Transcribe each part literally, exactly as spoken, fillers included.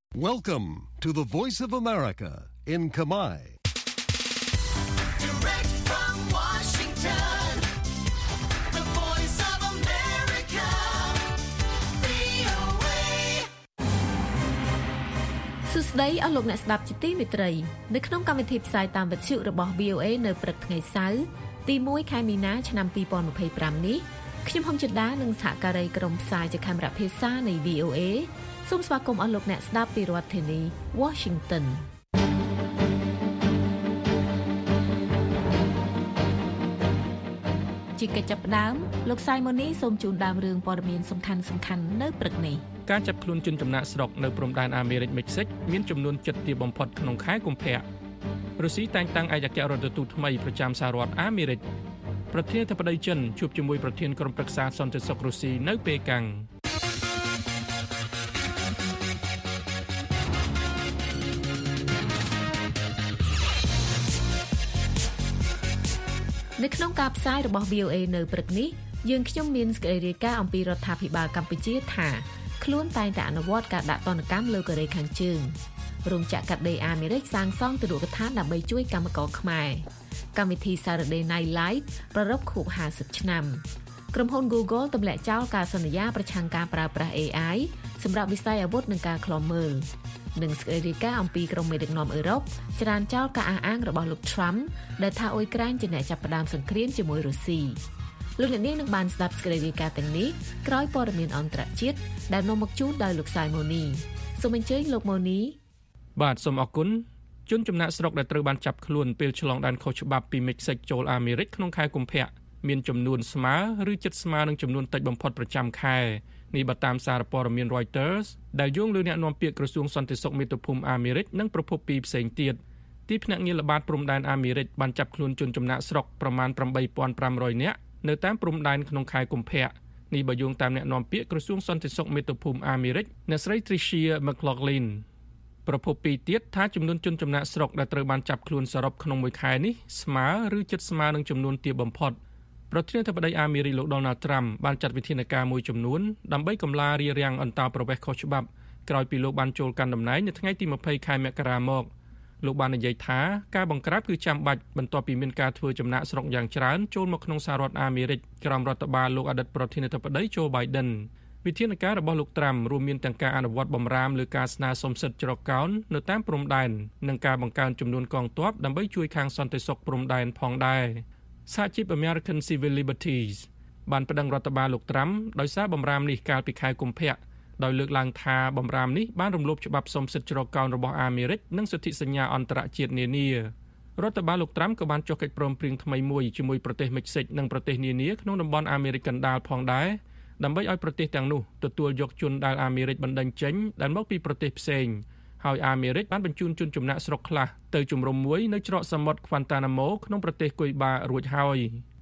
Welcome to the Voice of America in Khmer. Direct from Washington, the Voice of America, វី អូ เอសួស្តីអស់លោកអ្នកស្ដាប់ជាទីមេត្រីនៅក្នុងកម្មវិធីផ្សាយតាមវិទ្យុរបស់ វី អូ เอ នៅព្រឹកថ្ងៃសៅរ៍ទីមួយខែមីនាឆ្នាំពីរពាន់ម្ភៃប្រាំនេះខ្ញុំហុងចិន្តានិងសហការីក្រុមផ្សាយជាកាមេរ៉ាភាសានៃ វី អូ เอ សូមស្វាគមន៍អស់លោកអ្នកស្ដាប់ពីរដ្ឋធានី Washington ជាកិច្ចចាប់ផ្ដើមលោកសៃម៉ូនីសូមជូនដើមរឿងព័ត៌មានសំខាន់សំខាន់នៅព្រឹកនេះការចាប់ខ្លួនជនចំណាក់ស្រុកនៅព្រំដែនអាមេរិកមិចស៊ិកមានចំនួនជិតទាបបំផុតក្នុងខែកុម្ភៈរុស្ស៊ីតែងតាំងឯកអគ្គរដ្ឋទូតថ្មីប្រចាំសហរដ្ឋអាមេរិកប្រធានាធិបតីចិនជួបជាមួយប្រធានក្រុមប្រឹក្សាសន្តិសុខរុស្ស៊ីនៅប៉េកាំងនៅក្នុងការផ្សាយរបស់ វី អូ เอ នៅព្រឹកនេះយើងខ្ញុំមានសេចក្តីរាយការណ៍អំពីរដ្ឋាភិបាលកម្ពុជាថាខ្លួនតែងតែអនុវត្តការដាក់ទណ្ឌកម្មលើកូរ៉េខាងជើងរោងចក្រកាត់ដេរអាមេរិកសាងសង់ទូរទស្សន៍ដើម្បីជួយកម្មករខ្មែរកម្មវិធី Saturday Night Live ប្រារព្ធខួបហាសិបឆ្នាំក្រុមហ៊ុន Google ទម្លាក់ចោលការសន្យាប្រឆាំងការប្រើប្រាស់ เอ ไอ សម្រាប់វិស័យអាវុធនិងការឃ្លាំមើលនិងសេចក្តីរាយការណ៍អំពីក្រុមមេដឹកនាំអឺរ៉ុបច្រានចោលការអះអាងរបស់លោក Trump ដែលថាអ៊ុយក្រែនជាអ្នកចាប់ផ្ដើមសង្គ្រាមជាមួយរុស្ស៊ីលោកអ្នកនាងនឹងបានស្ដាប់សេចក្តីរាយការណ៍ទាំងនេះក្រោយព័ត៌មានអន្តរជាតិដែលនាំមកជូនដោយលោកសៃម៉ូនីសូមអញ្ជើញលោកម៉ូនីបាទសូមអរគុណជនចំណាក់ស្រុកដែលត្រូវបានចាប់ខ្លួនពេលឆ្លងដែនខុសច្បាប់ពីមិចស៊ិកចូលអាមេរិកក្នុងខែកុម្ភៈមានចំនួនស្មើឬជិតស្មើនឹងចំនួនតិចបំផុតប្រចាំខែនេះបើតាមសារព័ត៌មាន Reuters ដែលយោងលើអ្នកនាំពាក្យក្រសួងសន្តិសុខមាតុភូមិអាមេរិកនិងប្រភពពីរផ្សេងទៀតទីភ្នាក់ងារល្បាតព្រំដែនអាមេរិកបានចាប់ខ្លួនជនចំណាក់ស្រុកប្រមាណeight thousand five hundredនាក់នៅតាមព្រំដែនក្នុងខែកុម្ភៈនេះបើយោងតាមអ្នកនាំពាក្យក្រសួងសន្តិសុខមាតុភូមិអាមេរិកអ្នកស្រី Tricia McLaughlin ប្រភពពីរទៀតថាចំនួនជនចំណាក់ស្រុកដែលត្រូវបានចាប់ខ្លួនសរុបក្នុងមួយខែនេះស្មើឬជិតស្មើនឹងចំនួនទាបបំផុតប្រធានាធិបតីអាមេរិកលោក Donald Trump បានចាត់វិធានការមួយចំនួនដើម្បីកម្លារារាំងអន្តោប្រវេសន៍ខុសច្បាប់ក្រោយពីលោកបានចូលកាន់តំណែងនៅថ្ងៃទីtwentyខែមករាមកលោកបាននិយាយថាការបង្ក្រាបគឺចាំបាច់បន្ទាប់ពីមានការធ្វើចំណាកស្រុកយ៉ាងច្រើនចូលមកក្នុងសហរដ្ឋអាមេរិកក្រោមរដ្ឋបាលលោកអតីតប្រធានាធិបតី Joe Biden វិធានការរបស់លោក Trump រួមមានទាំងការអនុវត្តបំរាមលើការស្នើសុំសិទ្ធិច្រកកោននៅតាមព្រំដែននិងការបង្កើនចំនួនកងទ័ពដើម្បីជួយខាងសន្តិសុខព្រំដែនផងដែរសហជីព American Civil Liberties បានប្តឹងរដ្ឋបាលលោក Trump ដោយសារបំរាមនេះកាលពីខែកុម្ភៈដោយលើកឡើងថាបំរាមនេះបានរំលោភច្បាប់សុំសិទ្ធិច្រកកោនរបស់អាមេរិកនិងសន្ធិសញ្ញាអន្តរជាតិនានារដ្ឋបាលលោក Trump ក៏បានចុះកិច្ចព្រមព្រៀងថ្មីមួយជាមួយប្រទេសមិចស៊ិកនិងប្រទេសនានាក្នុងតំបន់អាមេរិកកណ្ដាលផងដែរដើម្បីឲ្យប្រទេសទាំងនោះទទួលយកជនដែលអាមេរិកបណ្តេញចេញដែលមកពីប្រទេសផ្សេងហើយអាមេរិកបានបញ្ជូនជនចំណាក់ស្រុកខ្លះទៅជំរំមួយនៅច្រកសមុទ្រ Guantanamo ក្នុងប្រទេសគុយបារួចហើយ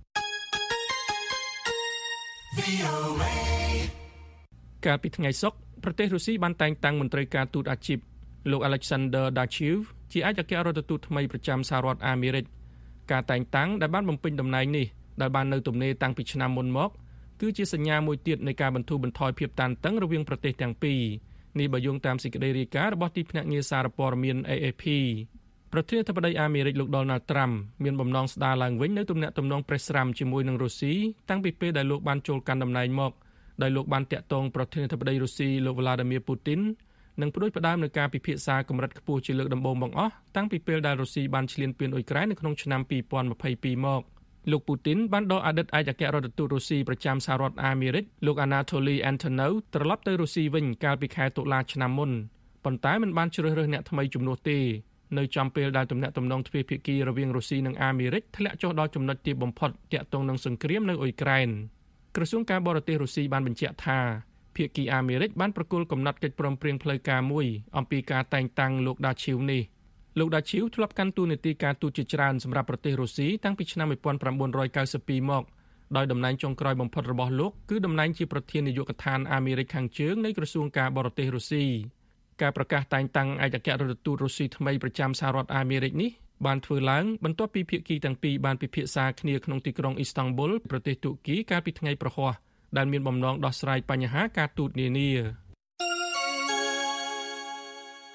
វី អូ เอកាលពីថ្ងៃសុក្រប្រទេសរុស្ស៊ីបានតែងតាំងមន្ត្រីការទូតអាជីពលោក Alexander Dachev ជាឯកអគ្គរដ្ឋទូតថ្មីប្រចាំសហរដ្ឋអាមេរិកការតែងតាំងដែលបានបំពេញតំណែងនេះដែលបាននៅទំនេរតាំងពីឆ្នាំមុនមកគឺជាសញ្ញាមួយទៀតនៃការបន្ធូរបន្ថយភាពតានតឹងរវាងប្រទេសទាំងពីរនេះបើយោងតាមសេចក្តីរាយការណ៍របស់ទីភ្នាក់ងារសារព័ត៌មាន เอ เอ พี ប្រធានាធិបតីអាមេរិកលោក Donald Trump មានបំណងស្ដារឡើងវិញនៅទំនាក់ទំនងប្រេះស្រាំជាមួយនឹងរុស្ស៊ីតាំងពីពេលដែលលោកបានចូលកាន់តំណែងមកដោយលោកបានតាក់ទងប្រធានាធិបតីរុស្ស៊ីលោក Vladimir Putin និងផ្ដួចផ្ដើមនឹងការពិភាក្សាកម្រិតខ្ពស់ជាលើកដំបូងបង្អស់តាំងពីពេលដែលរុស្ស៊ីបានឈ្លានពានអ៊ុយក្រែននៅក្នុងឆ្នាំtwenty twenty-twoមកលោក Putin បានដកអតីតឯកអគ្គរដ្ឋទូតរុស្ស៊ីប្រចាំសហរដ្ឋអាមេរិកលោក Anatoly Antonov ត្រឡប់ទៅរុស្ស៊ីវិញកាលពីខែតុលាឆ្នាំមុនប៉ុន្តែមិនបានជ្រើសរើសអ្នកថ្មីជំនួសទេនៅចំពេលដែលទំនាក់ទំនងទ្វេភាគីរវាងរុស្ស៊ីនិងអាមេរិកធ្លាក់ចុះដល់ចំណុចទាបបំផុតទាក់ទងនឹងសង្គ្រាមនៅអ៊ុយក្រែនក្រសួងការបរទេសរុស្ស៊ីបានបញ្ជាក់ថាភាគីអាមេរិកបានប្រគល់កំណត់កិច្ចព្រមព្រៀងផ្លូវការមួយអំពីការតែងតាំងលោក Dachev នេះលោក Dachev ធ្លាប់កាន់តួនាទីការទូតជាច្រើនសម្រាប់ប្រទេសរុស្ស៊ីតាំងពីឆ្នាំnineteen ninety-twoមកដោយតំណែងចុងក្រោយបំផុតរបស់លោកគឺតំណែងជាប្រធាននាយកដ្ឋានអាមេរិកខាងជើងនៃក្រសួងការបរទេសរុស្ស៊ីការប្រកាសតែងតាំងឯកអគ្គរដ្ឋទូតរុស្ស៊ីថ្មីប្រចាំសហរដ្ឋអាមេរិកនេះបានធ្វើឡើងបន្ទាប់ពីភាគីទាំងពីរបានពិភាក្សាគ្នាក្នុងទីក្រុងអ៊ីស្តង់ប៊ុលប្រទេសទូគីកាលពីថ្ងៃប្រហ័សដែលមានបំណងដោះស្រាយបញ្ហាការទូតនានាវ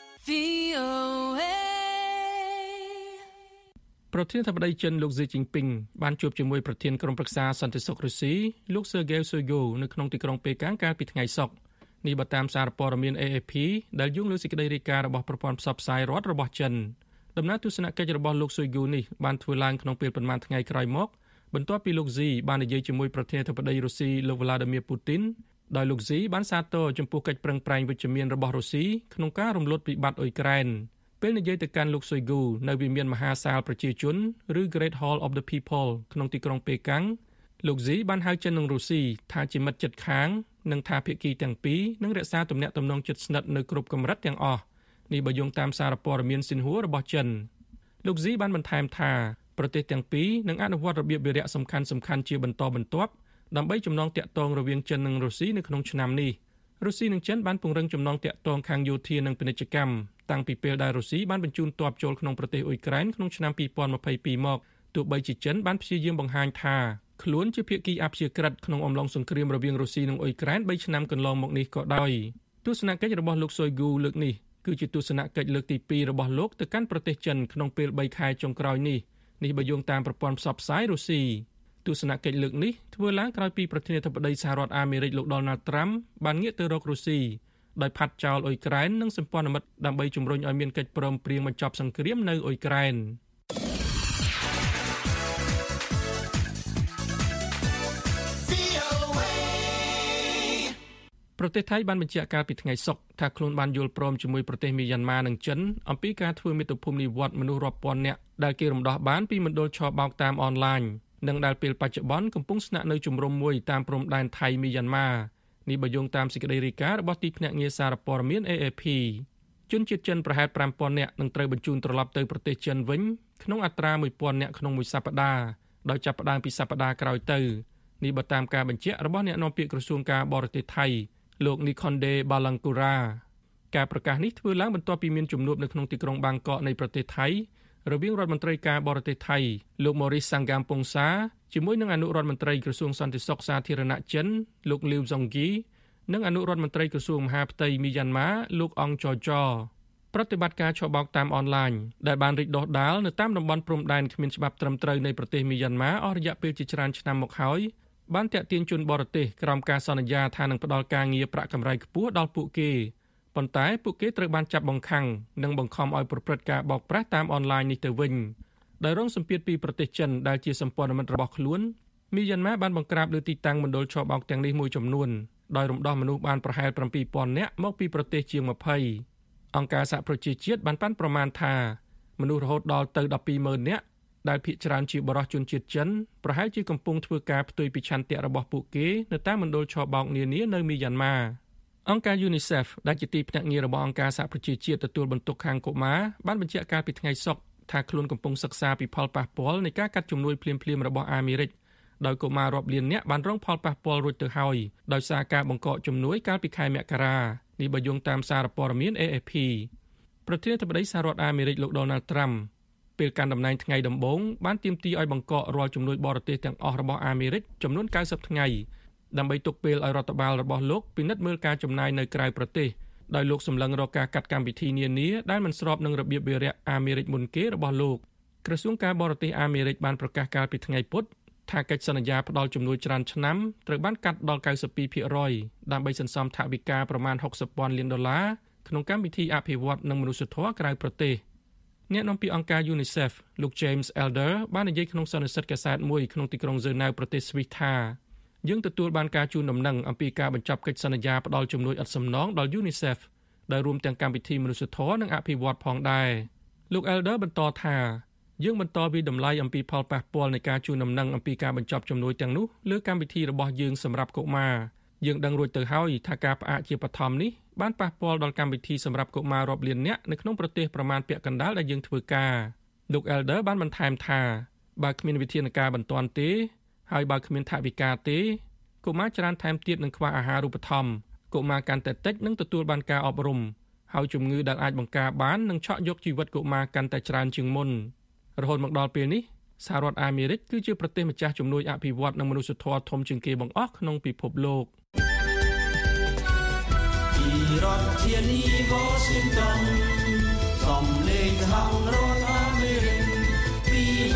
ប្រធានាធិបតីចិនលោកស៊ីជីងពីងបានជួបជាមួយប្រធានក្រុមប្រឹក្សាសន្តិសុខរុស្ស៊ីលោក Sergei Shoigu នៅក្នុងទីក្រុងប៉េកាំងកាលពីថ្ងៃសុក្រនេះបើតាមសារព័ត៌មាន A F P ដែលយោងលើសេចក្តីរាយការណ៍របស់ប្រព័ន្ធផ្សព្វផ្សាយរដ្ឋរបស់ចិនដំណើរទស្សនកិច្ចរបស់លោក Shoigu នេះបានធ្វើឡើងក្នុងពេលប្រមាណថ្ងៃក្រោយមកបន្ទាប់ពីលោកស៊ីបាននិយាយជាមួយប្រធានាធិបតីរុស្ស៊ីលោក Vladimir Putin ដោយលោកស៊ីបានសាទរចំពោះកិច្ចប្រឹងប្រែងវិជ្ជមានរបស់រុស្ស៊ីក្នុងការរំលត់វិបត្តិអ៊ុយក្រែនពេលនិយាយទៅកាន់លោក Shoigu នៅវិមានមហាសាលប្រជាជនឬ Great Hall of the People ក្នុងទីក្រុងប៉េកាំងលោកស៊ីបានហៅចិននិងរុស្ស៊ីថាជាមិត្តជិតខាងនិងថាភាគីទាំងពីរនឹងរក្សាទំនាក់ទំនងជិតស្និទ្ធនៅគ្រប់កម្រិតទាំងអស់នេះបើយោងតាមសារព័ត៌មានស៊ីនហួររបស់ចិនលោកស៊ីបានបន្ថែមថាប្រទេសទាំងពីរនឹងអនុវត្តរបៀបវារៈសំខាន់ៗជាបន្តបន្ទាប់ដើម្បីចំណងទាក់ទងរវាងចិននិងរុស្ស៊ីនៅក្នុងឆ្នាំនេះរុស្ស៊ីនិងចិនបានពង្រឹងចំណងទាក់ទងខាងយោធានិងពាណិជ្ជកម្មតាំងពីពេលដែលរុស្ស៊ីបានបញ្ជូនទ័ពចូលក្នុងប្រទេសអ៊ុយក្រែនក្នុងឆ្នាំពីរពាន់ម្ភៃពីរមកទោះបីជាចិនបានព្យាយាមបង្ហាញថាខ្លួនជាភាគីអព្យាក្រឹតក្នុងអំឡុងសង្គ្រាមរវាងរុស្ស៊ីនិងអ៊ុយក្រែនបីឆ្នាំកន្លងមកនេះក៏ដោយទស្សនកិច្ចរបស់លោក Shoigu លើកនេះគឺជាទស្សនកិច្ចលើកទីពីររបស់លោកទៅកាន់ប្រទេសចិនក្នុងពេលបីខែចុងក្រោយនេះនេះបើយោងតាមប្រព័ន្ធផ្សព្វផ្សាយរុស្ស៊ីទស្សនកិច្ចលើកនេះធ្វើឡើងក្រោយពីប្រធានាធិបតីសហរដ្ឋអាមេរិកលោក Donald Trump បានងាកទៅរករុស្ស៊ីដោយផាត់ចោលអ៊ុយក្រែននិងសម្ព័ន្ធមិត្តដើម្បីជំរុញឲ្យមានកិច្ចព្រមព្រៀងបញ្ចប់សង្គ្រាមនៅអ៊ុយក្រែនប្រទេសថៃបានបញ្ជាក់កាលពីថ្ងៃសុក្រថាខ្លួនបានយល់ព្រមជាមួយប្រទេសមីយ៉ាន់ម៉ានិងចិនអំពីការធ្វើមាតុភូមិនិវត្តន៍មនុស្សរាប់ពាន់នាក់ដែលគេរំដោះបានពីមណ្ឌលឆបោកតាមអនឡាញនិងដែលពេលបច្ចុប្បន្នកំពុងស្នាក់នៅជំរំមួយតាមព្រំដែនថៃមីយ៉ាន់ម៉ានេះបើយោងតាមសេចក្តីរាយការណ៍របស់ទីភ្នាក់ងារសារព័ត៌មាន A F P ជនជាតិចិនប្រហែលប្រាំពាន់នាក់នឹងត្រូវបញ្ជូនត្រឡប់ទៅប្រទេសចិនវិញក្នុងអត្រាមួយពាន់នាក់ក្នុងមួយសប្តាហ៍ដោយចាប់ផ្ដើមពីសប្តាហ៍ក្រោយទៅនេះបើតាមការបញ្ជាក់របស់អ្នកនាំពាក្យក្រសួងការបរទេសថៃលោក Nikonde Balangkura ការប្រកាសនេះធ្វើឡើងបន្ទាប់ពីមានជំនួបនៅក្នុងទីក្រុងបាងកកនៃប្រទេសថៃរវាងរដ្ឋមន្ត្រីការបរទេសថៃលោក Maurice Sangampongsa ជាមួយនឹងអនុរដ្ឋមន្ត្រីក្រសួងសន្តិសុខសាធារណៈចិនលោក Liu Zhongyi និងអនុរដ្ឋមន្ត្រីក្រសួងមហាផ្ទៃមីយ៉ាន់ម៉ាលោកអងចចប្រតិបត្តិការឆបោកតាមអនឡាញដែលបានរីកដុះដាលនៅតាមតំបន់ព្រំដែនគ្មានច្បាប់ត្រឹមត្រូវនៃប្រទេសមីយ៉ាន់ម៉ាអស់រយៈពេលជាច្រើនឆ្នាំមកហើយបានតាក់ទាញជនបរទេសក្រោមការសន្យាថានឹងផ្ដល់ការងារប្រាក់កម្រៃខ្ពស់ដល់ពួកគេប៉ុន្តែពួកគេត្រូវបានចាប់បង្ខាំងនិងបង្ខំឲ្យប្រព្រឹត្តការបោកប្រាស់តាមអនឡាញនេះទៅវិញដោយរងសម្ពាធពីប្រទេសចិនដែលជាសម្ព័ន្ធមិត្តរបស់ខ្លួនមីយ៉ាន់ម៉ាបានបង្ក្រាបលើទីតាំងមណ្ឌលឆបោកទាំងនេះមួយចំនួនដោយរំដោះមនុស្សបានប្រហែលប្រាំពីរពាន់នាក់មកពីប្រទេសជាងម្ភៃអង្គការសហប្រជាជាតិបានប៉ាន់ប្រមាណថាមនុស្សរហូតដល់ទៅដប់ពីរម៉ឺននាក់ដែលភាគច្រើនជាបរិសុទ្ធជនជាតិចិនប្រហែលជាកំពុងធ្វើការផ្ទុយពីឆន្ទៈរបស់ពួកគេនៅតាមមណ្ឌលឆបោកនានានៅមីយ៉ាន់ម៉ាអង្គការ UNICEF ដែលជាទីភ្នាក់ងាររបស់អង្គការសហប្រជាជាតិទទួលបន្ទុកខាងកុមារបានបញ្ជាក់កាលពីថ្ងៃសុក្រថាខ្លួនកំពុងសិក្សាពីផលប៉ះពាល់នៃការកាត់ជំនួយភ្លាមៗរបស់អាមេរិកដោយកុមាររាប់លាននាក់បានរងផលប៉ះពាល់រួចទៅហើយដោយសារការបង្កកជំនួយកាលពីខែមករានេះបើយោងតាមសារព័ត៌មាន A F P ប្រធានាធិបតីសហរដ្ឋអាមេរិកលោក Donald Trump ពេលកាន់តំណែងថ្ងៃដំបូងបានទាមទារឲ្យបង្កករាល់ជំនួយបរទេសទាំងអស់របស់អាមេរិកចំនួន៩០ថ្ងៃដើម្បីទុកពេលឲ្យរដ្ឋបាលរបស់លោកពិនិត្យមើលការចំណាយនៅក្រៅប្រទេសដោយលោកសម្លឹងរកការកាត់កម្មវិធីនានាដែលមិនស្របនឹងរបៀបវារៈអាមេរិកមុនគេរបស់លោកក្រសួងការបរទេសអាមេរិកបានប្រកាសកាលពីថ្ងៃពុធថាកិច្ចសន្យាផ្ដល់ជំនួយច្រើនឆ្នាំត្រូវបានកាត់ដល់៩២ភាគរយដើម្បីសន្សំថវិកាប្រមាណហុកសិបពាន់លានដុល្លារក្នុងកម្មវិធីអភិវឌ្ឍនិងមនុស្សធម៌ក្រៅប្រទេសអ្នកនាំពាក្យអង្គការ UNICEF លោក James Elder បាននិយាយក្នុងសន្និសីទកាសែតមួយក្នុងទីក្រុងហ្សឺណែវប្រទេសស្វីសថាយើងទទួលបានការជូនដំណឹងអំពីការបញ្ចប់កិច្ចសន្យាផ្ដល់ជំនួយឥតសំណងដល់ UNICEF ដែលរួមទាំងកម្មវិធីមនុស្សធម៌និងអភិវឌ្ឍផងដែរលោក Elder បន្តថាយើងបន្តវិតម្លៃអំពីផលប៉ះពាល់នៃការជូនដំណឹងអំពីការបញ្ចប់ជំនួយទាំងនោះលើកម្មវិធីរបស់យើងសម្រាប់កុមារយើងដឹងរួចទៅហើយថាការផ្អាកជាបឋមនេះបានប៉ះពាល់ដល់កម្មវិធីសម្រាប់កុមាររាប់លាននាក់នៅក្នុងប្រទេសប្រមាណពាក់កណ្ដាលដែលយើងធ្វើការលោក Elder បានបន្ថែមថាបើគ្មានវិធានការបន្ទាន់ទេហើយបើគ្មានថវិកាទេកុមារច្រើនថែមទៀតនឹងខ្វះអាហារូបត្ថម្ភកុមារកាន់តែតិចនឹងទទួលបានការអប់រំហើយជំងឺដែលអាចបង្ការបាននឹងឆក់យកជីវិតកុមារកាន់តែច្រើនជាងមុនរហូតមកដល់ពេលនេះសហរដ្ឋអាមេរិកគឺជាប្រទេសម្ចាស់ជំនួយអភិវឌ្ឍនិងមនុស្សធម៌ធំជាងគេបង្អស់ក្នុងពិភពលោកពីរដ្ឋធានី Washington សំឡេងសហរដ្ឋអាមេរិកពី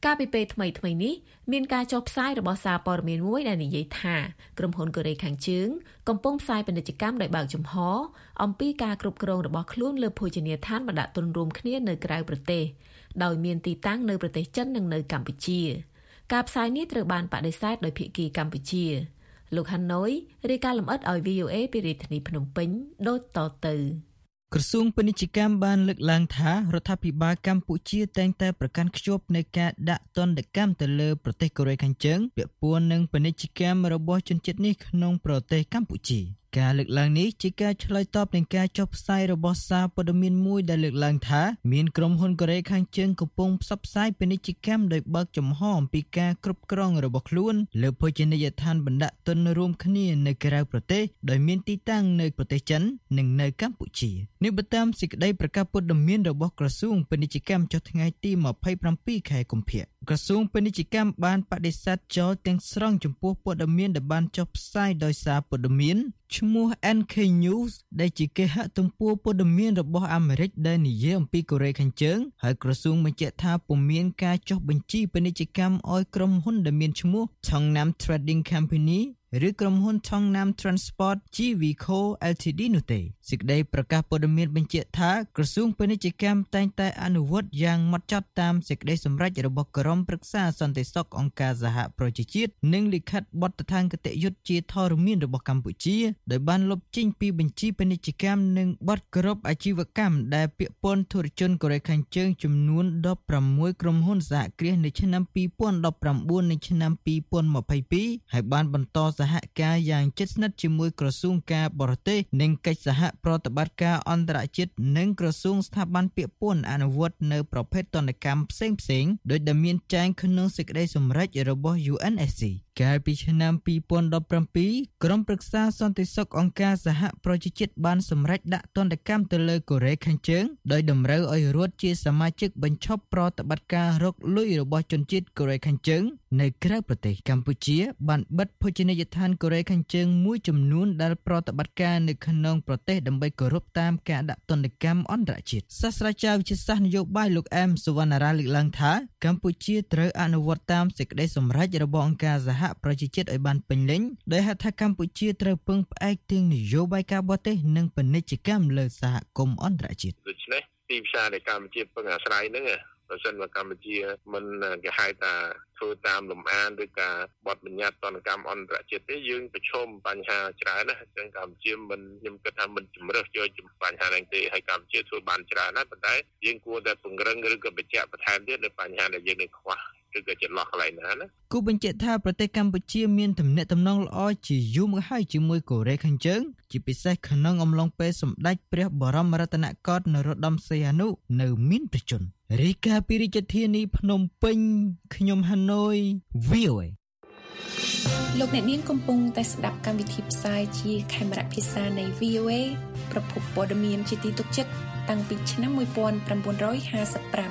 កាលពីពេលថ្មីថ្មីនេះមានការចុះផ្សាយរបស់សារព័ត៌មានមួយដែលនិយាយថាក្រុមហ៊ុនកូរ៉េខាងជើងកំពុងផ្សាយពាណិជ្ជកម្មដោយបើកចំហអំពីការគ្រប់គ្រងរបស់ខ្លួនលើភោជនីយដ្ឋានបណ្ដាក់ទុនរួមគ្នានៅក្រៅប្រទេសដោយមានទីតាំងនៅប្រទេសចិននិងនៅកម្ពុជាការផ្សាយនេះត្រូវបានបដិសេធដោយភាគីកម្ពុជាលោកហាណូយរាយការណ៍លម្អិតឲ្យ វី អូ អេ ពីរាជធានីភ្នំពេញដូចតទៅក្រសួងពាណិជ្ជកម្មបានលើកឡើងថារដ្ឋាភិបាលកម្ពុជាតែងតែប្រកាន់ខ្ជាប់នៃការដាក់ទណ្ឌកម្មទៅលើប្រទេសកូរ៉េខាងជើងពាក់ព័ន្ធនឹងពាណិជ្ជកម្មរបស់ជនជាតិនេះក្នុងប្រទេសកម្ពុជាការលើកឡើងនេះជាការឆ្លើយតបនឹងការចុះផ្សាយរបស់សារព័ត៌មានមួយដែលលើកឡើងថាមានក្រុមហ៊ុនកូរ៉េខាងជើងកំពុងផ្សព្វផ្សាយពាណិជ្ជកម្មដោយបើកចំហអំពីការគ្រប់គ្រងរបស់ខ្លួនលើភោជនីយដ្ឋានបណ្ដាក់ទុនរួមគ្នានៅក្រៅប្រទេសដោយមានទីតាំងនៅប្រទេសចិននិងនៅកម្ពុជានេះបើតាមសេចក្តីប្រកាសព័ត៌មានរបស់ក្រសួងពាណិជ្ជកម្មចុះថ្ងៃទីម្ភៃប្រាំពីរខែកុម្ភៈក្រសួងពាណិជ្ជកម្មបានបដិសេធចោលទាំងស្រុងចំពោះព័ត៌មានដែលបានចុះផ្សាយដោយសារព័ត៌មានឈ្មោះ អេន ខេ News ដែលជាគេហទំព័រព័ត៌មានរបស់អាមេរិកដែលនិយាយអំពីកូរ៉េខាងជើងហើយក្រសួងបញ្ជាក់ថាពុំមានការចុះបញ្ជីពាណិជ្ជកម្មឲ្យក្រុមហ៊ុនដែលមានឈ្មោះ Chongnam Trading Company ឬក្រុមហ៊ុន Chongnam Transport ជី វី Co แอล ที ดี នោះទេសេចក្តីប្រកាសព័ត៌មានបញ្ជាក់ថាក្រសួងពាណិជ្ជកម្មតែងតែអនុវត្តយ៉ាងម៉ត់ចត់តាមសេចក្តីសម្រេចរបស់ក្រុមប្រឹក្សាសន្តិសុខអង្គការសហប្រជាជាតិនិងលិខិតបទដ្ឋានគតិយុត្តជាធរមានរបស់កម្ពុជាដោយបានលុបចេញពីបញ្ជីពាណិជ្ជកម្មនិងបទគោរពអាជីវកម្មដែលពាក់ព័ន្ធធុរជនកូរ៉េខាងជើងចំនួនដប់ប្រាំមួយក្រុមហ៊ុនសហគ្រាសនៅឆ្នាំពីរពាន់ដប់ប្រាំបួននិងឆ្នាំពីរពាន់ម្ភៃពីរហើយបានបន្តសហការយ៉ាងជិតស្និទ្ធជាមួយក្រសួងការបរទេសនិងកិច្ចសហប្រតិបត្តិការអន្តរជាតិនិងក្រសួងស្ថាប័នពាក់ព័ន្ធអនុវត្តនៅប្រភេទទណ្ឌកម្មផ្សេងផ្សេងដោយដែលមានចែងក្នុងសេចក្តីសម្រេចរបស់ យូ អេន អេស ស៊ី កាលពីឆ្នាំពីរពាន់ដប់ប្រាំពីរក្រុមប្រឹក្សាសន្តិសុខអង្គការសហប្រជាជាតិបានសម្រេចដាក់ទណ្ឌកម្មទៅលើកូរ៉េខាងជើងដោយតម្រូវឲ្យរដ្ឋជាសមាជិកបញ្ឈប់ប្រតិបត្តិការរកលុយរបស់ជនជាតិកូរ៉េខាងជើងនៅក្រៅប្រទេសកម្ពុជាបានបិទភោជនីយដ្ឋានកូរ៉េខាងជើងមួយចំនួនដែលប្រតិបត្តិការនៅក្នុងប្រទេសដើម្បីគោរពតាមការដាក់ទណ្ឌកម្មអន្តរជាតិសាស្ត្រាចារ្យវិទ្យាសាស្ត្រនយោបាយលោកអែមសុវណ្ណារាលើកឡើងថាកម្ពុជាត្រូវអនុវត្តតាមសេចក្តីសម្រេចរបស់អង្គការសហប្រជាជាតិឲ្យបានពេញលេញដោយហៅថាកម្ពុជាត្រូវពឹងផ្អែកទាំងនយោបាយការបរទេសនិងពាណិជ្ជកម្មលើសហគមន៍អន្តរជាតិដូច្នេះទីផ្សារនៃកម្ពុជាពឹងអាស្រ័យហ្នឹងបើសិនមកកម្ពុជាមិនគេហៅថាធ្វើតាមលំអានឬការបទបញ្ញត្តិទណ្ឌកម្មអន្តរជាតិទេយើងប្រឈមបញ្ហាច្រើនណាស់អញ្ចឹងកម្ពុជាមិនខ្ញុំគិតថាមិនជំរើសយកបញ្ហាហ្នឹងទេហើយកម្ពុជាធ្វើបានច្រើនណាស់ប៉ុន្តែយើងគួរតែពង្រឹងឬក៏បញ្ជាក់បន្ថែមទៀតលើបញ្ហាដែលយើងនៅខ្វះឬក៏ចន្លោះកន្លែងណាណាគូបញ្ជាក់ថាប្រទេសកម្ពុជាមានទំនាក់ទំនងល្អជាយូរមកហើយជាមួយកូរ៉េខាងជើងជាពិសេសក្នុងអំឡុងពេលសម្ដេចព្រះបរមរតនកោដ្ឋនរោត្តមសីហនុនៅមានប្រជជនរាយការណ៍ពីរាជធានីភ្នំពេញខ្ញុំហាណូយ វី អូ អេលោកអ្នកនាងកំពុងតែស្ដាប់កម្មវិធីផ្សាយជាខេមរៈភាសានៃ វី អូ អេ ប្រភពព័ត៌មានជាទីទុកចិត្តតាំងពីឆ្នាំmột nghìn chín trămห้าสิบห้า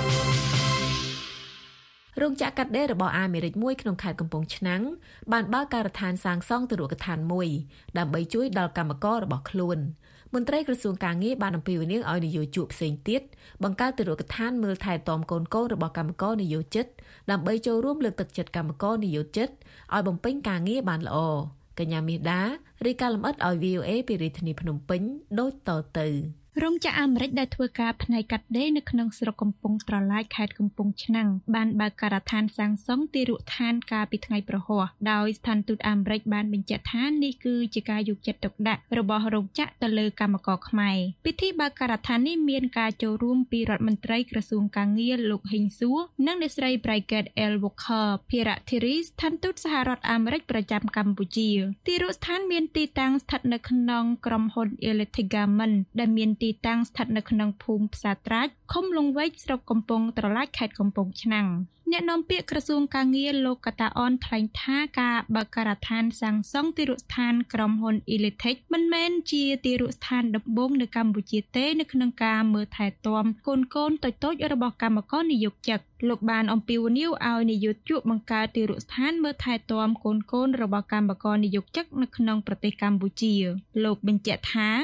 រោងចក្រកាត់ដេររបស់អាមេរិកមួយក្នុងខេត្តកំពង់ឆ្នាំងបានបើកការដ្ឋានសាងសង់ទារកដ្ឋានមួយដើម្បីជួយដល់កម្មកររបស់ខ្លួនមន្ត្រីក្រសួងការងារបានអំពាវនាវឲ្យនយោជកផ្សេងទៀតបង្កើតទារកដ្ឋានមើលថែទាំកូនកូនរបស់កម្មករនយោជិតដើម្បីចូលរួមលើកទឹកចិត្តកម្មករនយោជិតឲ្យបំពេញការងារបានល្អកញ្ញាមាសដារាយការណ៍លម្អិតឲ្យ វី អូ អេ ពីរាជធានីភ្នំពេញដូចតទៅរោងចក្រអាមេរិកដែលធ្វើការផ្នែកកាត់ដេរនៅក្នុងស្រុកកំពង់ត្រឡាចខេត្តកំពង់ឆ្នាំងបានបើកការដ្ឋានសាងសង់ទារកដ្ឋានកាលពីថ្ងៃប្រហ័សដោយស្ថានទូតអាមេរិកបានបញ្ជាក់ថានេះគឺជាការយកចិត្តទុកដាក់របស់រោងចក្រទៅលើកម្មករខ្មែរពិធីបើកការដ្ឋាននេះមានការចូលរួមពីរដ្ឋមន្ត្រីក្រសួងការងារលោកហ៊ីងសួរនិងអ្នកស្រី Brigette L. Walker ភារៈធារីស្ថានទូតសហរដ្ឋអាមេរិកប្រចាំកម្ពុជាទារកដ្ឋានមានទីតាំងស្ថិតនៅក្នុងក្រុមហ៊ុន Electric Garment ដែលមានទីតាំងស្ថិតនៅក្នុងភូមិផ្សារត្រាចឃុំលង្វែកស្រុកកំពង់ត្រឡាចខេត្តកំពង់ឆ្នាំងអ្នកនាំពាក្យក្រសួងការងារលោកកតាអនថ្លែងថាការបើកការដ្ឋានសាងសង់ទារកស្ថានក្រុមហ៊ុន Elitech មិនមែនជាទារកស្ថានដំបូងនៅកម្ពុជាទេនៅក្នុងការមើលថែទាំកូនកូនតូចៗរបស់កម្មករនិយោជិតលោកបានអំពាវនាវឲ្យនិយោជកបង្កើតទារកស្ថានមើលថែទាំកូនកូនរបស់កម្មករនិយោជិតនៅក្នុងប្រទេសកម្ពុជាលោកបញ្ជាក់ថា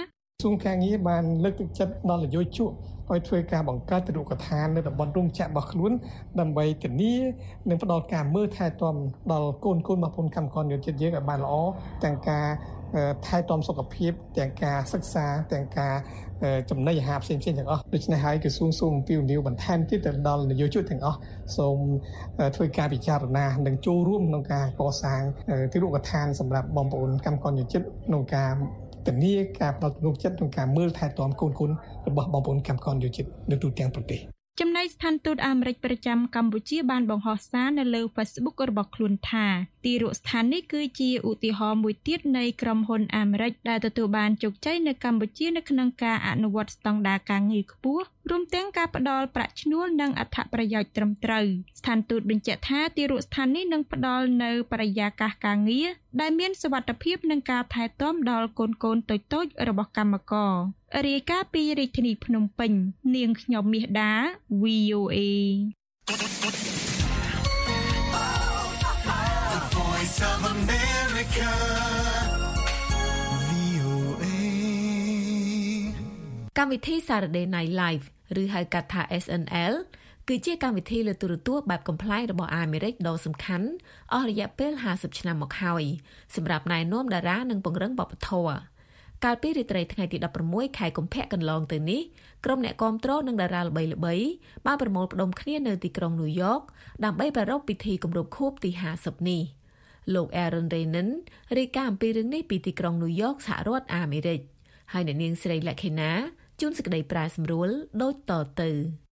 សួងការងារបានលើកទឹកចិត្តដល់នយោជកឲ្យធ្វើការបង្កើតទរកឋាននៅតំបន់រោងចក្ររបស់ខ្លួនដើម្បីធានានិងផ្ដល់ការមើលថែទាំដល់កូនកូនរបស់កម្មករយុវជនយើងឲ្យបានល្អទាំងការថែទាំសុខភាពទាំងការសិក្សាទាំងការចំណីអាហារផ្សេងៗទាំងអស់ដូច្នេះហើយក្រសួងសូមអំពាវនាវបន្ថែមទៀតទៅដល់នយោជកទាំងអស់សូមធ្វើការពិចារណានិងចូលរួមក្នុងការកសាងទីរកឋានសម្រាប់បងប្អូនកម្មករយុវជនក្នុងការធានាការផ្ដល់ទំនុកចិត្តក្នុងការមើលថែទាំកូនកូនរបស់បងប្អូនកម្មករយុវជននៅទូទាំងប្រទេសចំណែកស្ថានទូតអាមេរិកប្រចាំកម្ពុជាបានបង្ហោះសារនៅលើ Facebook របស់ខ្លួនថាទីរកស្ថាននេះគឺជាឧទាហរណ៍មួយទៀតនៃក្រុមហ៊ុនអាមេរិកដែលទទួលបានជោគជ័យនៅកម្ពុជានៅក្នុងការអនុវត្តស្តង់ដារការងារខ្ពស់រួមទាំងការផ្ដល់ប្រាក់ឈ្នួលនិងអត្ថប្រយោជន៍ត្រឹមត្រូវស្ថានទូតបញ្ជាក់ថាទីរកស្ថាននេះនឹងផ្ដល់នូវបរិយាកាសការងារដែលមានសុវត្ថិភាពនិងការថែទាំដល់កូនកូនតូចៗរបស់កម្មកររាយការណ៍ពីរាជធានីភ្នំពេញនាងខ្ញុំមាសដា វី អូ เอ The Voice of America វី អូ เอកម្មវិធី Saturday Night Live ឬហៅកាត់ថា เอส เอ็น แอล គឺជាកម្មវិធីលើទូរទស្សន៍បែបកំប្លែងរបស់អាមេរិកដ៏សំខាន់អស់រយៈពេលห้าสิบឆ្នាំមកហើយសម្រាប់ណែនាំតារានិងពង្រឹងវប្បធម៌កាលពីរាត្រីថ្ងៃទី16ខែកុម្ភៈកន្លងទៅនេះក្រុមអ្នកគាំទ្រនិងតារាល្បីៗបានប្រមូលផ្ដុំគ្នានៅទីក្រុងញូវយ៉កដើម្បីប្រារព្ធពិធីគម្រប់ខួបទីห้าสิบនេះលោក Aaron Renan រាយការណ៍អំពីរឿងនេះពីទីក្រុងញូវយ៉កសហរដ្ឋអាមេរិកហើយអ្នកនាងស្រីលក្ខិណាជួនសេចក្តីប្រាសម្រួលដូចតទៅ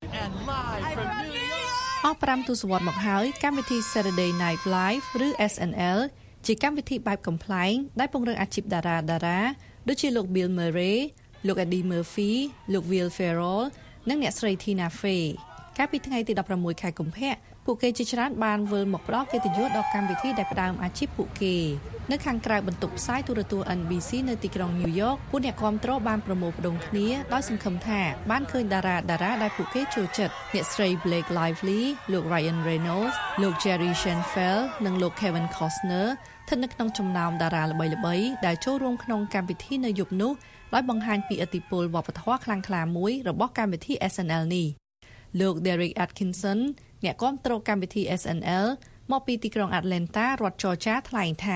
អស់fiveទសវត្សរ៍មកហើយកម្មវិធី Saturday Night Live ឬ เอส เอ็น แอล ជាកម្មវិធីបែបកំប្លែងដែលពង្រឹងអាជីពតារាតារាដូចជាលោក Bill Murray លោក Eddie Murphy លោក Will Ferrell និងអ្នកស្រី Tina Fey កាលពីថ្ងៃទី16ខែកុម្ភៈពួកគេជាច្រើនបានវិលមកផ្ដល់កិត្តិយសដល់កម្មវិធីដែលផ្ដើមអាជីពពួកគេនៅខាងក្រៅបន្ទប់ផ្សាយទូរទស្សន៍ N B C នៅទីក្រុងញូវយ៉កពួកអ្នកគាំទ្របានប្រមូលផ្ដុំគ្នាដោយសង្ឃឹមថាបានឃើញតារាតារាដែលពួកគេចូលចិត្តអ្នកស្រី Blake Lively លោក Ryan Reynolds លោក Jerry Seinfeld និងលោក Kevin Costner ស្ថិតនៅក្នុងចំណោមតារាល្បីៗដែលចូលរួមក្នុងកម្មវិធីនៅយប់នោះដោយបង្ហាញពីឥទ្ធិពលវប្បធម៌ខ្លាំងក្លាមួយរបស់កម្មវិធី เอส เอ็น แอล នេះលោក Derek Atkinson អ្នកគាំទ្រកម្មវិធី เอส เอ็น แอล មកពីទីក្រុង Atlanta រដ្ឋ Georgia ថ្លែងថា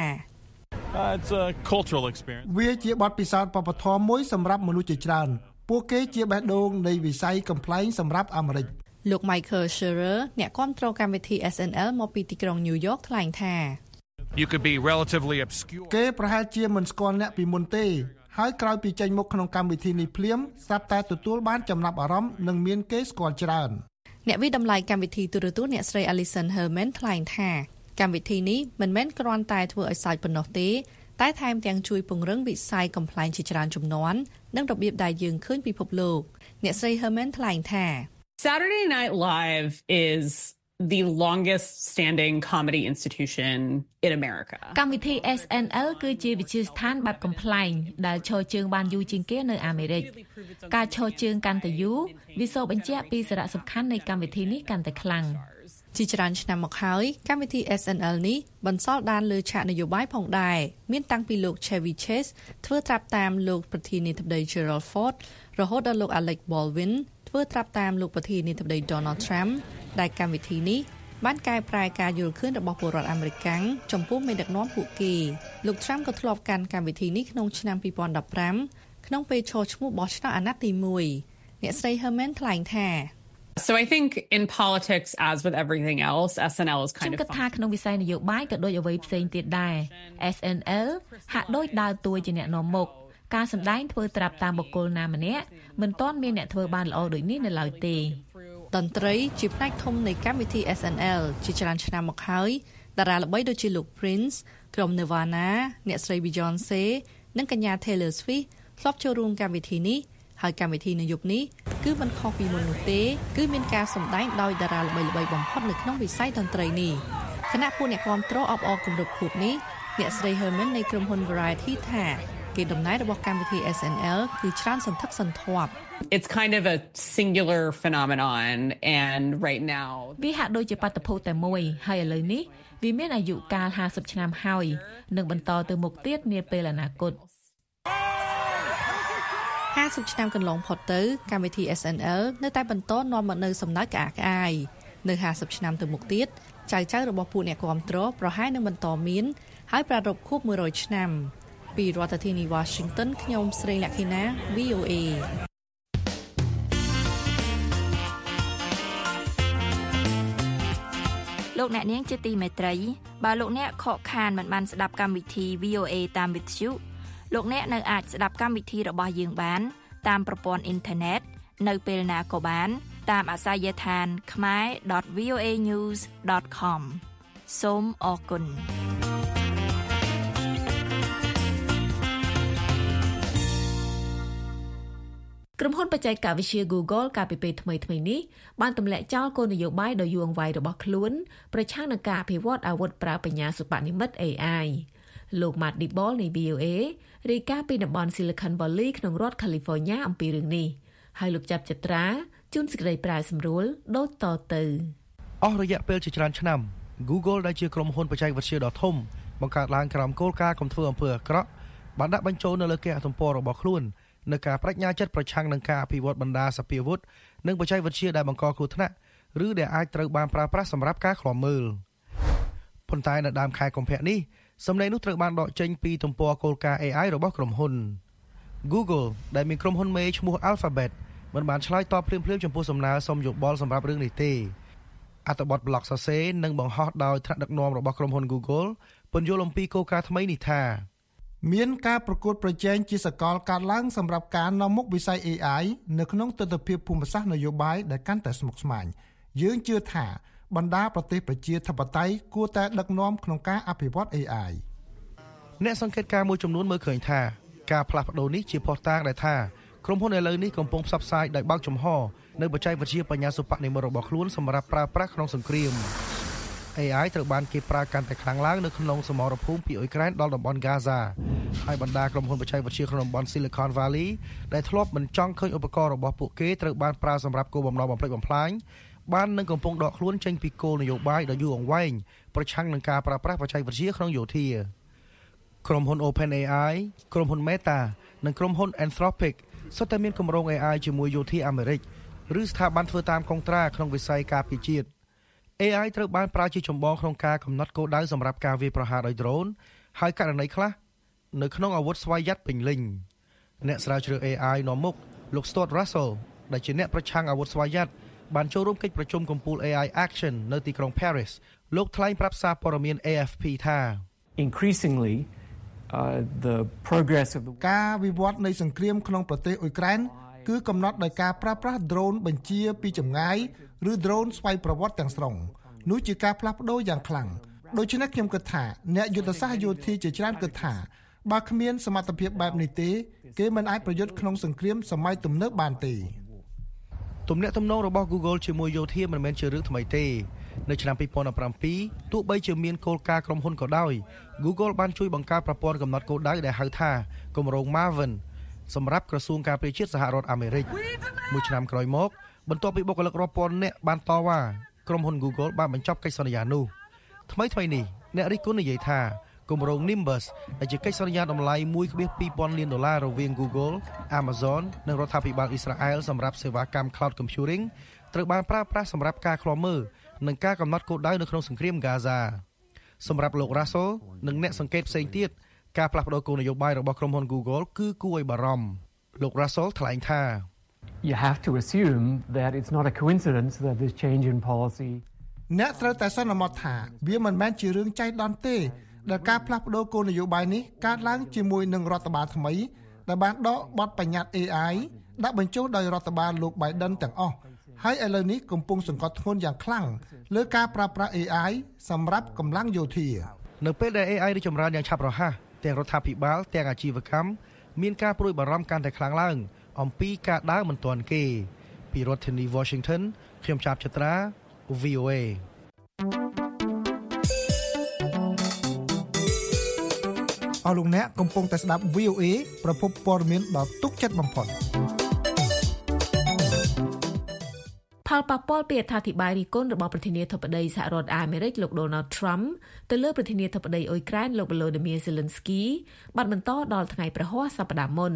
Uh, it's a cultural experience. វាជាបទពិសោធន៍វប្បធម៌មួយសម្រាប់មនុស្សជាច្រើនពួកគេជាបេះដូងនៃវិស័យកំប្លែងសម្រាប់អាមេរិកលោក Michael Scherer អ្នកគាំទ្រកម្មវិធី เอส เอ็น แอล មកពីទីក្រុង New York ថ្លែងថា You could be relatively obscure. គេប្រហែលជាមិនស្គាល់អ្នកពីមុនទេហើយក្រោយពីចេញមុខក្នុងកម្មវិធីនេះភ្លាមស្រាប់តែទទួលបានចំណាប់អារម្មណ៍និងមានគេស្គាល់ច្រើនអ្នកវិតម្លៃកម្មវិធីទូរទស្សន៍អ្នកស្រី Alison Herman ថ្លែងថាកម្មវិធីនេះមិនមែនគ្រាន់តែធ្វើឲ្យសើចប៉ុណ្ណោះទេតែថែមទាំងជួយពង្រឹងវិស័យកំប្លែងជាច្រើនជំនាន់និងរបៀបដែលយើងឃើញពិភពលោកអ្នកស្រី Herman ថ្លែងថា Saturday Night Live is the longest standing comedy institution in America កម្មវិធី เอส เอ็น แอล គឺជាវិទ្យាស្ថានបែបកំប្លែងដែលឈរជើងបានយូរជាងគេនៅអាមេរិកការឈរជើងកាន់តែយូរវាសបញ្ជាក់ពីសារៈសំខាន់នៃកម្មវិធីនេះកាន់តែខ្លាំងជាច្រើនឆ្នាំមកហើយកម្មវិធី เอส เอ็น แอล នេះបន្សល់ដានលើឆាកនយោបាយផងដែរមានតាំងពីលោក Chevy Chase ធ្វើត្រាប់តាមលោកប្រធានាធិបតី Gerald Ford រហូតដល់លោក Alec Baldwin ធ្វើត្រាប់តាមលោកប្រធានាធិបតី Donald Trump ដែលកម្មវិធីនេះបានកែប្រែការយល់ឃើញរបស់ពលរដ្ឋអាមេរិកចំពោះមេដឹកនាំពួកគេលោក Trump ក៏ធ្លាប់កាន់កម្មវិធីនេះក្នុងឆ្នាំtwo thousand fifteenក្នុងពេលឈរឈ្មោះបោះឆ្នោតអាណត្តិទីoneអ្នកស្រី Herman ថ្លែងថា So I think in politics as with everything elseเอส เอ็น แอล is kind of ខ្ញុំគិតថាក្នុងវិស័យនយោបាយក៏ដូចអ្វីផ្សេងទៀតដែរ เอส เอ็ន แอล ហាក់ដូចដើរតួជាអ្នកនាំមុខការសម្ដែងធ្វើត្រាប់តាមបុគ្គលណាម្នាក់មិនទាន់មានអ្នកធ្វើបានល្អដូចនេះនៅឡើយទេតន្ត្រីជាផ្នែកធំនៃកម្មវិធី เอส เอ็น แอล ជាច្រើនឆ្នាំមកហើយតារាល្បីដូចជាលោក Prince ក្រុម Nirvana អ្នកស្រី Beyonce និងកញ្ញា Taylor Swift ធ្លាប់ចូលរួមកម្មវិធីនេះហើយកម្មវិធីនៅយប់នេះគឺមិនខុសពីមុននោះទេគឺមានការសម្ដែងដោយតារាល្បីៗបំផុតនៅក្នុងវិស័យតន្ត្រីនេះគណៈពួកអ្នកគាំទ្រអបអរគម្រប់ខួបនេះអ្នកស្រី Herman នៃក្រុមហ៊ុន Variety ថាគេដំណើររបស់កម្មវិធី เอส เอ็น แอล គឺច្រើនសន្ធឹកសន្ធាប់ It's kind of a singular phenomenon and right now វាហាក់ដូចជាបាតុភូតតែមួយហើយឥឡូវនេះវាមានអាយុកាលห้าสิบឆ្នាំហើយនឹងបន្តទៅមុខទៀតនាពេលអនាគតห้าสิบឆ្នាំកន្លងផុតទៅកម្មវិធី เอส เอ็น แอล នៅតែបន្តនាំមកនូវសំណើចក្អាកក្អាយនៅห้าสิบឆ្នាំទៅមុខទៀតចៅចៅរបស់ពួកអ្នកគាំទ្រប្រហែលនឹងបន្តមានហើយប្រារព្ធខួបមួយរយឆ្នាំពីរដ្ឋធានី Washington ខ្ញុំស្រីលក្ខិណា វី អូ เอលោកអ្នកនាងជាទីមេត្រីបើលោកអ្នកខកខានមិនបានស្ដាប់កម្មវិធី វី អូ เอ តាមវិទ្យុលោកអ្នកនៅអាចស្ដាប់កម្មវិធីរបស់យើងបានតាមប្រព័ន្ធអ៊ីនធឺណិតនៅពេលណាក៏បានតាមអាសយដ្ឋាន khmer dot v o a news dot com សូមអរគុណក្រុមហ៊ុនបច្ចេកវិទ្យា Google កាលពីពេលថ្មីៗនេះបានទម្លាក់ចោលគោលនយោបាយដ៏យូរអង្វែងរបស់ខ្លួនប្រឆាំងនឹងការអភិវឌ្ឍអាវុធប្រើបញ្ញាសិប្បនិម្មិត เอ ไอ លោក Matt Dibol នៃ វី អូ เอ រាយការណ៍ពីតំបន់ Silicon Valley ក្នុងរដ្ឋ California អំពីរឿងនេះហើយលោកចាប់ចត្រាជួនសេចក្តីប្រាសម្រួលដូចតទៅអស់រយៈពេលជាច្រើនឆ្នាំ Google ដែលជាក្រុមហ៊ុនបច្ចេកវិទ្យាដ៏ធំបង្កើតឡើងក្រោមគោលការណ៍កុំធ្វើអំពើអាក្រក់បានដាក់បញ្ចូលនៅលើគេហទំព័ររបស់ខ្លួននៅការបញ្ញាចិត្តប្រឆាំងនឹងការអភិវឌ្ឍបណ្ដាសភាវុធនិងបច្ចេកវិទ្យាដែលបង្កគ្រោះថ្នាក់ឬដែលអាចត្រូវបានប្រើប្រាស់សម្រាប់ការឃ្លាំមើលប៉ុន្តែនៅដើមខែកុម្ភៈនេះសំឡេងនោះត្រូវបានដកចេញពីទំព័រគោលការណ៍ เอ ไอ របស់ក្រុមហ៊ុន Google ដែលមានក្រុមហ៊ុនមេឈ្មោះ Alphabet មិនបានឆ្លើយតបភ្លាមៗចំពោះសំណើសុំយោបល់សម្រាប់រឿងនេះទេអត្ថបទប្លុកសរសេរនិងបង្ហោះដោយថ្នាក់ដឹកនាំរបស់ក្រុមហ៊ុន Google ពន្យល់អំពីគោលការណ៍ថ្មីនេះថាមានការប្រកួតប្រជែងជាសកលកើតឡើងសម្រាប់ការនាំមុខវិស័យ เอ ไอ នៅក្នុងទិដ្ឋភាពភូមិសាស្ត្រនយោបាយដែលកាន់តែស្មុគស្មាញយើងជឿថាបណ្ដាប្រទេសប្រជាធិបតេយ្យគួរតែដឹកនាំក្នុងការអភិវឌ្ឍ เอ ไอអ្នកសង្កេតការណ៍មួយចំនួនមើលឃើញថាការផ្លាស់ប្ដូរនេះជាភស្តុតាងដែលថាក្រុមហ៊ុនឥឡូវនេះកំពុងផ្សព្វផ្សាយដោយបើកចំហនៅបច្ចេកវិទ្យាបញ្ញាសិប្បនិម្មិតរបស់ខ្លួនសម្រាប់ប្រើប្រាស់ក្នុងសង្គ្រាម เอ ไอ ត្រូវបានគេប្រើកាន់តែខ្លាំងឡើងនៅក្នុងសមរភូមិពីអ៊ុយក្រែនដល់តំបន់ Gaza ហើយបណ្ដាក្រុមហ៊ុនបច្ចេកវិទ្យាក្នុងតំបន់ Silicon Valley ដែលធ្លាប់មិនចង់ឃើញឧបករណ៍របស់ពួកគេត្រូវបានប្រើសម្រាប់គោលបំណងបំផ្លិចបំផ្លាញបាននឹងកំពុងដកខ្លួនចេញពីគោលនយោបាយដ៏យូរអង្វែងប្រឆាំងនឹងការប្រើប្រាស់បច្ចេកវិទ្យាក្នុងយោធាក្រុមហ៊ុន OpenAI ក្រុមហ៊ុន Meta និងក្រុមហ៊ុន Anthropic សុទ្ធតែមានគម្រោង เอ ไอ ជាមួយយោធាអាមេរិកឬស្ថាប័នធ្វើតាមកុងត្រាក្នុងវិស័យការពារជាតិ เอ ไอ ត្រូវបានប្រើជាចម្បងក្នុងការកំណត់គោលដៅសម្រាប់ការវាយប្រហារដោយ drone ហើយករណីខ្លះនៅក្នុងអាវុធស្វ័យយ័តពេញលេញអ្នកស្រាវជ្រាវ เอ ไอ នាំមុខលោក Stuart Russell ដែលជាអ្នកប្រឆាំងអាវុធស្វ័យយ័តបានចូលរួមកិច្ចប្រជុំកំពូល เอ ไอ Action នៅទីក្រុង Paris លោកថ្លែងប្រាប់សារព័ត៌មាន เอ เอฟ พี ថា Increasingly uh, the progress of the ការវិវត្តនៃសង្គ្រាមក្នុងប្រទេសអ៊ុយក្រែនគឺកំណត់ដោយការប្រើប្រាស់ drone បញ្ជាពីចម្ងាយឬ drone ស្វ័យប្រវត្តិទាំងស្រុងនោះជាការផ្លាស់ប្ដូរយ៉ាងខ្លាំងដូច្នេះខ្ញុំគិតថាអ្នកយុទ្ធសាស្ត្រយោធាជាច្រើនគិតថាបើគ្មានសមត្ថភាពបែបនេះទេគេមិនអាចប្រយុទ្ធក្នុងសង្គ្រាមសម័យទំនើបបានទេទំនាក់ទំនងរបស់ Google ជាមួយយោធាមិនមែនជារឿងថ្មីទេនៅឆ្នាំពីរពាន់ប្រាំពីរទោះបីជាមានគោលការណ៍ក្រុមហ៊ុនក៏ដោយ Google បានជួយបង្កើតប្រព័ន្ធកំណត់គោលដៅដែលហៅថាគម្រោង Maven សម្រាប់ក្រសួងការពារជាតិសហរដ្ឋអាមេរិកមួយឆ្នាំក្រោយមកបន្ទាប់ពីបុគ្គលិករាប់ពាន់នាក់បានតវ៉ាក្រុមហ៊ុន Google បានបញ្ចប់កិច្ចសន្យានោះថ្មីថ្មីនេះអ្នករិះគន់និយាយថាគម្រោង Nimbus ដែលជាកិច្ចសន្យាតម្លៃ មួយភាគពីរពាន់លានដុល្លាររវាង Google, Amazon និងរដ្ឋាភិបាលអ៊ីស្រាអែលសម្រាប់សេវាកម្ម Cloud Computing ត្រូវបានប្រើប្រាស់សម្រាប់ការឃ្លាំមើលនិងការកំណត់គោលដៅនៅក្នុងសង្គ្រាម Gaza សម្រាប់លោក Russell និងអ្នកសង្កេតផ្សេងទៀតការផ្លាស់ប្ដូរគោលនយោបាយរបស់ក្រុមហ៊ុន Google គឺគួរឲ្យបារម្ភលោក Russell ថ្លែងថា You have to assume that it's not a coincidence that this change in policy អ្នកត្រូវតែសន្មតថាវាមិនមែនជារឿងចៃដន្យទេដែលការផ្លាស់ប្ដូរគោលនយោបាយនេះកើតឡើងជាមួយនឹងរដ្ឋបាលថ្មីដែលបានដកបទបញ្ញត្តិ เอ ไอ ដាក់បញ្ចូលដោយរដ្ឋបាលលោក Biden ទាំងអស់ហើយឥឡូវនេះកំពុងសង្កត់ធ្ងន់យ៉ាងខ្លាំងលើការប្រើប្រាស់ เอ ไอ សម្រាប់កម្លាំងយោធានៅពេលដែល เอ ไอ រីកចម្រើនយ៉ាងឆាប់រហ័សទាំងរដ្ឋាភិបាលទាំងអាជីវកម្មមានការព្រួយបារម្ភកាន់តែខ្លាំងឡើងអំពីការដើរមិនទាន់គេពីរដ្ឋធានី Washington ខ្ញុំចាប់ចត្រា វី អូ เอអស់លោកអ្នកកំពុងតែស្ដាប់ វី អូ เอ ប្រភពព័ត៌មានដ៏ទុកចិត្តបំផុតផលប៉ះពាល់ពីអត្ថាធិប្បាយរិះគន់របស់ប្រធានាធិបតីសហរដ្ឋអាមេរិកលោក Donald Trump ទៅលើប្រធានាធិបតីអ៊ុយក្រែនលោក Volodymyr Zelensky បានបន្តដល់ថ្ងៃប្រហ័សសប្តាហ៍មុន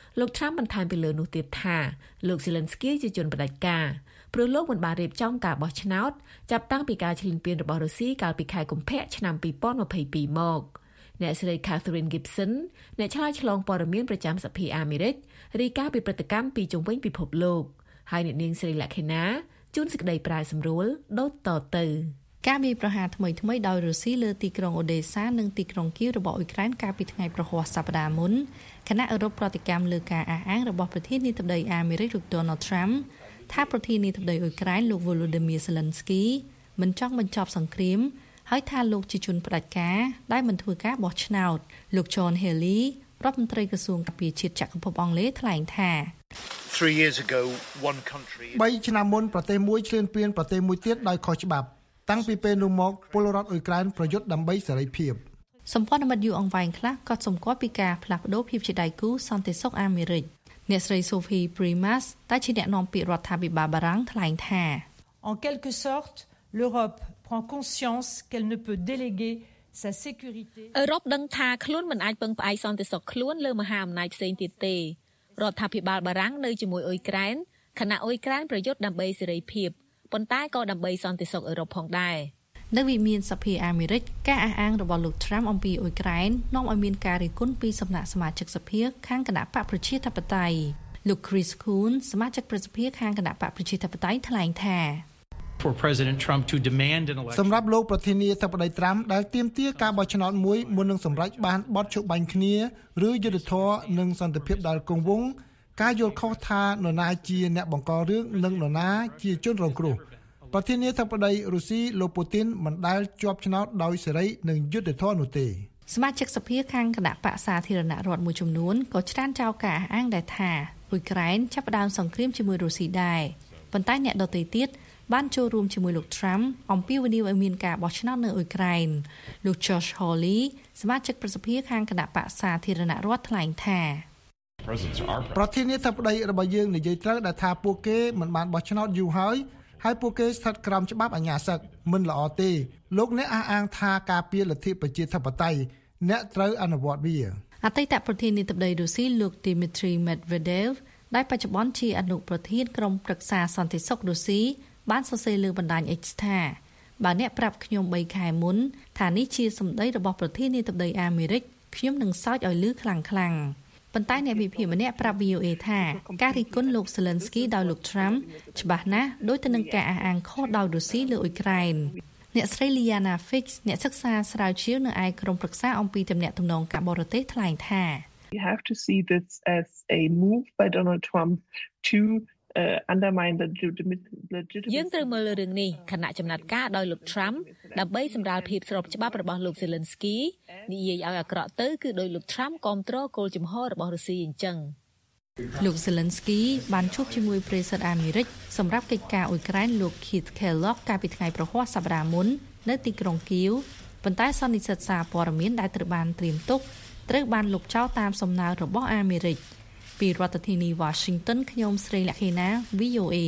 លោក Trump បន្ថែមពីលើនោះទៀតថាលោក Zelensky ជាជនផ្ដាច់ការព្រោះលោកមិនបានរៀបចំការបោះឆ្នោតចាប់តាំងពីការឈ្លានពានរបស់រុស្ស៊ីកាលពីខែកុម្ភៈឆ្នាំពីរពាន់ម្ភៃពីរមកអ្នកស្រី Catherine Gibson អ្នកឆ្លើយឆ្លងព័ត៌មានប្រចាំសភាអាមេរិករាយការណ៍ពីព្រឹត្តិកម្មពីជុំវិញពិភពលោកហើយអ្នកនាងស្រីលក្ខិណាជួនសេចក្តីប្រាយសម្រួលដូចតទៅការវាយប្រហារថ្មីថ្មីដោយរុស្ស៊ីលើទីក្រុងអូដេសានិងទីក្រុងគៀវរបស់អ៊ុយក្រែនកាលពីថ្ងៃប្រហ័សសប្តាហ៍មុនគណៈអឺរ៉ុបប្រតិកម្មលើការអះអាងរបស់ប្រធានាធិបតីអាមេរិកលោក Donald Trump ថាប្រធានាធិបតីអ៊ុយក្រែនលោក Volodymyr Zelensky មិនចង់បញ្ចប់សង្គ្រាមហើយថាលោកជាជនផ្ដាច់ការដែលមិនធ្វើការបោះឆ្នោតលោក John Healey រដ្ឋមន្ត្រីក្រសួងការពារជាតិចក្រភពអង់គ្លេសថ្លែងថា three years ago one country បីឆ្នាំមុនប្រទេសមួយឈ្លានពានប្រទេសមួយទៀតដោយខុសច្បាប់តាំងពីពេលនោះមកពលរដ្ឋអ៊ុយក្រែនប្រយុទ្ធដើម្បីសេរីភាពសម្ព័ន្ធមិត្តយូរអង្វែងខ្លះក៏សម្គាល់ពីការផ្លាស់ប្ដូរភាពជាដៃគូសន្តិសុខអាមេរិកអ្នកស្រី Sophie Primas តែជាអ្នកនាំពាក្យរដ្ឋាភិបាលបារាំងថ្លែងថា En quelque sorte l'Europe prend conscience qu'elle ne peut déléguer sa sécurité អឺរ៉ុបដឹងថាខ្លួនមិនអាចពឹងផ្អែកសន្តិសុខខ្លួនលើមហាអំណាចផ្សេងទៀតទេរដ្ឋាភិបាលបារាំងនៅជាមួយអ៊ុយក្រែនខណៈអ៊ុយក្រែនប្រយុទ្ធដើម្បីសេរីភាពប៉ុន្តែក៏ដើម្បីសន្តិសុខអឺរ៉ុបផងដែរនៅវិមានសភាអាមេរិកការអះអាងរបស់លោក Trump អំពីអ៊ុយក្រែននាំឲ្យមានការរិះគន់ពីសំណាក់សមាជិកសភាខាងគណៈបកប្រជាធិបតេយ្យលោក Chris Coons សមាជិកប្រសិទ្ធិខាងគណៈបកប្រជាធិបតេយ្យថ្លែងថា For President Trump to demand an election សម្រាប់លោកប្រធានាធិបតី Trump ដែលទាមទារការបោះឆ្នោតមួយមុននឹងសម្រេចបានបទជបាញ់គ្នាឬយុត្តិធម៌និងសន្តិភាពដែលគង់វង្សការយល់ខុសថានរណាជាអ្នកបង្ករឿងនិងនរណាជាជនរងគ្រោះប្រធានាធិបតីរុស្ស៊ីលោកពូទីនមិនដែលជាប់ឆ្នោតដោយសេរីនិងយុត្តិធម៌នោះទេសមាជិកសភាខាងគណៈបកសាធារណរដ្ឋមួយចំនួនក៏ច្រានចោលការអះអាងដែលថាអ៊ុយក្រែនចាប់ផ្ដើមសង្គ្រាមជាមួយរុស្ស៊ីដែរប៉ុន្តែអ្នកដទៃទៀតបានចូលរួមជាមួយលោក Trump អំពាវនាវឲ្យមានការបោះឆ្នោតនៅអ៊ុយក្រែនលោក Josh Hawley សមាជិកប្រសិទ្ធិខាងគណៈបកសាធារណរដ្ឋថ្លែងថាប្រធានាធិបតីរបស់យើងនិយាយត្រូវដែលថាពួកគេមិនបានបោះឆ្នោតយូរហើយហើយពួកគេស្ថិតក្រោមច្បាប់អាជ្ញាសឹកមិនល្អទេលោកអ្នកអះអាងថាការពារលទ្ធិប្រជាធិបតេយ្យអ្នកត្រូវអនុវត្តវាអតីតប្រធានាធិបតីរុស្ស៊ីលោក Dmitry Medvedev ដែលបច្ចុប្បន្នជាអនុប្រធានក្រុមប្រឹក្សាសន្តិសុខរុស្ស៊ីបានសរសេរលើបណ្ដាញ X ថាបើអ្នកប្រាប់ខ្ញុំបីខែមុនថានេះជាសម្ដីរបស់ប្រធានាធិបតីអាមេរិកខ្ញុំនឹងសើចឲ្យលឺខ្លាំងខ្លាំងប៉ុន្តែអ្នកវិភាគម្នាក់ប្រាប់ V O A ថាការរិះគន់លោក Zelensky ដោយលោក Trump ច្បាស់ណាស់ដូចទៅនឹងការអះអាងខុសដោយរុស្ស៊ីលើអ៊ុយក្រែនអ្នកស្រី Liana Fix អ្នកសិក្សាស្រាវជ្រាវនៅឯក្រុមប្រឹក្សាអំពីទំនាក់ទំនងការបរទេសថ្លែងថា You have to see this as a move by Donald Trump to uh, undermine the legitimacy យើងត្រូវមើលរឿងនេះខណៈចំណាត់ការដោយលោក Trump ដើម្បីសម្រាលភាពស្របច្បាប់របស់លោក Zelensky និយាយឲ្យអាក្រក់ទៅគឺដោយលោក Trump គាំទ្រគោលជំហររបស់រុស្ស៊ីអញ្ចឹងលោក Zelensky បានជួបជាមួយប្រេសិតអាមេរិកសម្រាប់កិច្ចការអ៊ុយក្រែនលោក Keith Kellogg កាលពីថ្ងៃប្រហ័សសប្តាហ៍មុននៅទីក្រុងគៀវប៉ុន្តែសន្និសីទសារព័ត៌មានដែលត្រូវបានត្រៀមទុកត្រូវបានលុបចោលតាមសំណើរបស់អាមេរិកពីរដ្ឋធានី Washington ខ្ញុំស្រីលក្ខិណា V O A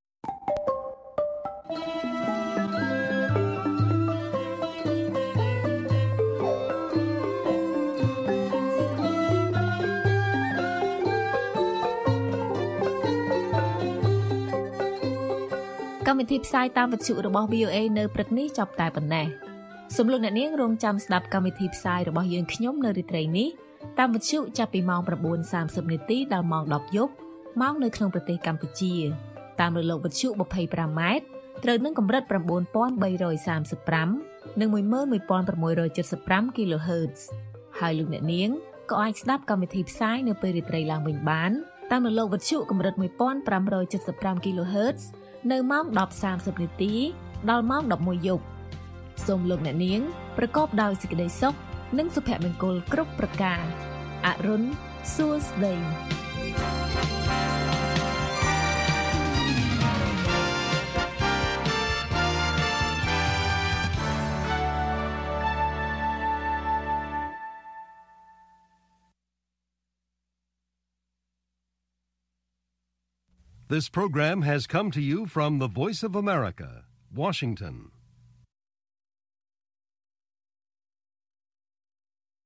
កម្មវិធីផ្សាយតាមវិទ្យុរបស់ V O A នៅព្រឹកនេះចប់តែប៉ុណ្ណេះសូមលោកអ្នកនាងរងចាំស្ដាប់កម្មវិធីផ្សាយរបស់យើងខ្ញុំនៅរាត្រីនេះតាមវិទ្យុចាប់ពីម៉ោង 9:សាមសិប នាទីដល់ម៉ោង ដប់ យប់ម៉ោងនៅក្នុងប្រទេសកម្ពុជាតាមរលកវិទ្យុ ยี่สิบห้า ម៉ែត្រត្រូវនឹងកម្រិត nine thousand three hundred thirty-five និង eleven thousand six hundred seventy-five គីឡូហឺតซ์ហើយលោកអ្នកនាងក៏អាចស្ដាប់កម្មវិធីផ្សាយនៅពេលរាត្រីឡើងវិញបានតាមរលកវិទ្យុកម្រិត one thousand five hundred seventy-five គីឡូហឺតซ์នៅម៉ោង ten thirty នាទីដល់ម៉ោង eleven យប់សូមលោកអ្នកនាងប្រកបដោយសេចក្តីសុខនិងសុភមង្គលគ្រប់ប្រការអរុនសួស្តី This program has come to you from the Voice of America, Washington.